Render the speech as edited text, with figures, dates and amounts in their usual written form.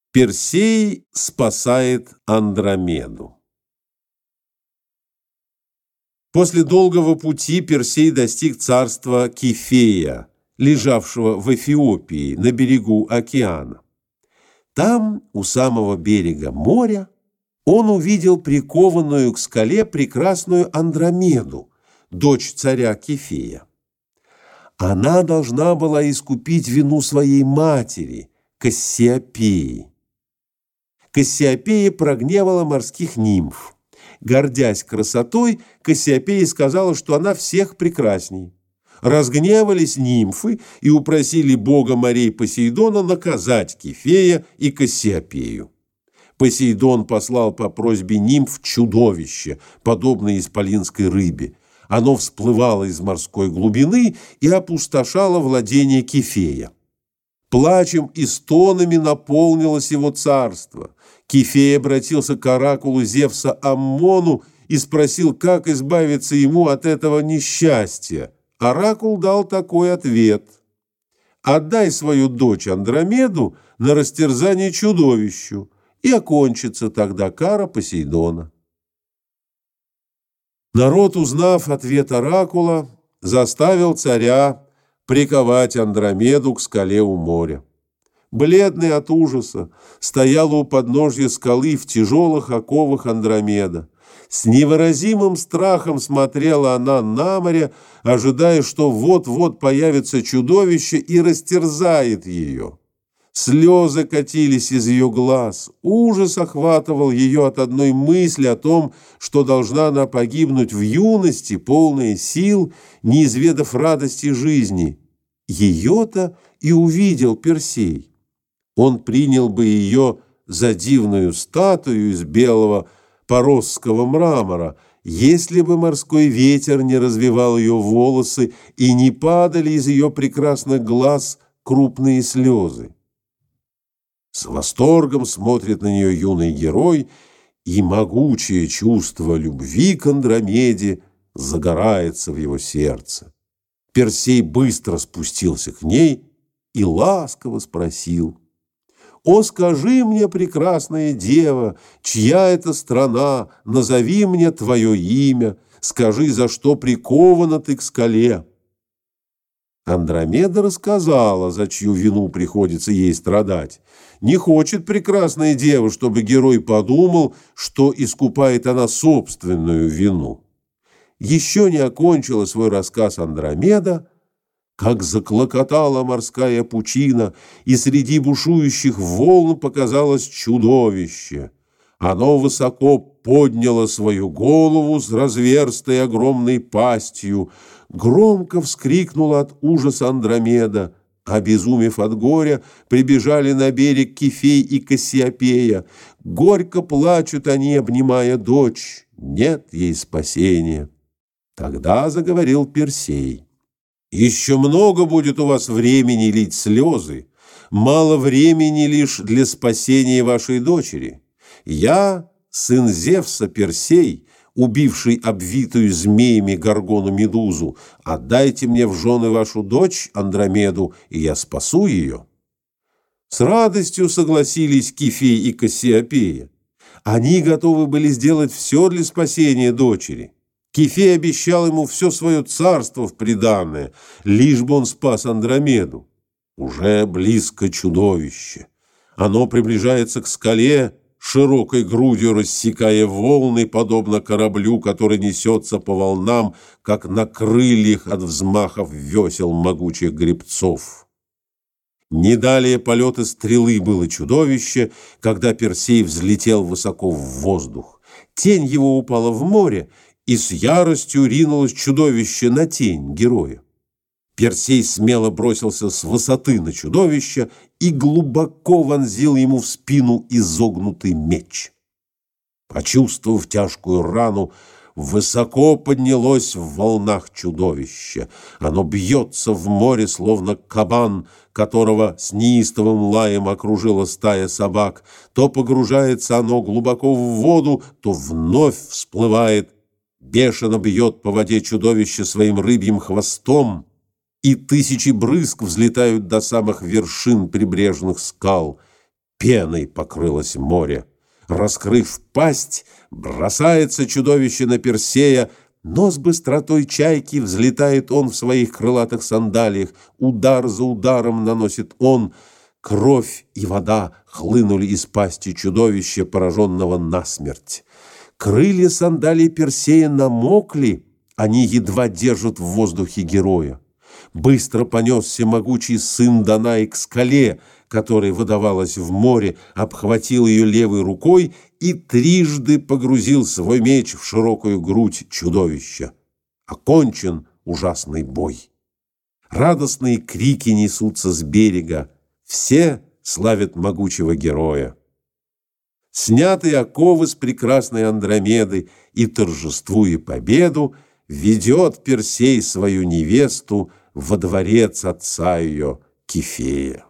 Персей спасает Андромеду. После долгого пути Персей достиг царства Кифея, лежавшего в Эфиопии на берегу океана. Там, у самого берега моря, он увидел прикованную к скале прекрасную Андромеду, дочь царя Кифея. Она должна была искупить вину своей матери, Кассиопеи. Кассиопея прогневала морских нимф. Гордясь красотой, Кассиопея сказала, что она всех прекрасней. Разгневались нимфы и упросили бога морей Посейдона наказать Кифея и Кассиопею. Посейдон послал по просьбе нимф чудовище, подобное исполинской рыбе. Оно всплывало из морской глубины и опустошало владение Кифея. Плачем и стонами наполнилось его царство. Кифей обратился к оракулу Зевса Аммону и спросил, как избавиться ему от этого несчастья. Оракул дал такой ответ: «Отдай свою дочь Андромеду на растерзание чудовищу, и окончится тогда кара Посейдона». Народ, узнав ответ оракула, заставил царя приковать Андромеду к скале у моря. Бледный от ужаса стояла у подножья скалы в тяжелых оковах Андромеда. С невыразимым страхом смотрела она на море, ожидая, что вот-вот появится чудовище и растерзает ее. Слезы катились из ее глаз, ужас охватывал ее от одной мысли о том, что должна она погибнуть в юности, полная сил, не изведав радости жизни. Ее-то и увидел Персей. Он принял бы ее за дивную статую из белого поросского мрамора, если бы морской ветер не развивал ее волосы и не падали из ее прекрасных глаз крупные слезы. С восторгом смотрит на нее юный герой, и могучее чувство любви к Андромеде загорается в его сердце. Персей быстро спустился к ней и ласково спросил: «О, скажи мне, прекрасная дева, чья это страна, назови мне твое имя, скажи, за что прикована ты к скале». Андромеда рассказала, за чью вину приходится ей страдать. Не хочет прекрасная дева, чтобы герой подумал, что искупает она собственную вину. Еще не окончила свой рассказ Андромеда, как заклокотала морская пучина, и среди бушующих волн показалось чудовище. Оно высоко подняло свою голову с разверстой огромной пастью, громко вскрикнула от ужаса Андромеда. Обезумев от горя, прибежали на берег Кифей и Кассиопея. Горько плачут они, обнимая дочь. Нет ей спасения. Тогда заговорил Персей: «Еще много будет у вас времени лить слезы, мало времени лишь для спасения вашей дочери. Я, сын Зевса Персей, убивший обвитую змеями Горгону Медузу, отдайте мне в жены вашу дочь Андромеду, и я спасу ее». С радостью согласились Кифей и Кассиопея. Они готовы были сделать все для спасения дочери. Кифей обещал ему все свое царство в приданое, лишь бы он спас Андромеду. Уже близко чудовище. Оно приближается к скале, широкой грудью рассекая волны, подобно кораблю, который несется по волнам, как на крыльях от взмахов весел могучих гребцов. Не далее полета стрелы было чудовище, когда Персей взлетел высоко в воздух. Тень его упала в море, и с яростью ринулось чудовище на тень героя. Персей смело бросился с высоты на чудовище и глубоко вонзил ему в спину изогнутый меч. Почувствовав тяжкую рану, высоко поднялось в волнах чудовище. Оно бьется в море, словно кабан, которого с неистовым лаем окружила стая собак. То погружается оно глубоко в воду, то вновь всплывает. Бешено бьет по воде чудовище своим рыбьим хвостом, и тысячи брызг взлетают до самых вершин прибрежных скал. пеной покрылось море. Раскрыв пасть, бросается чудовище на Персея, но с быстротой чайки взлетает он в своих крылатых сандалиях. Удар за ударом наносит он. Кровь и вода хлынули из пасти чудовища, пораженного насмерть. Крылья сандалий Персея намокли, они едва держат в воздухе героя. Быстро понесся могучий сын Данаи к скале, которая выдавалась в море, обхватил ее левой рукой и трижды погрузил свой меч в широкую грудь чудовища. Окончен ужасный бой. Радостные крики несутся с берега. Все славят могучего героя. Снятые оковы с прекрасной Андромеды, и, торжествуя победу, ведет Персей свою невесту во дворец отца ее Кефея.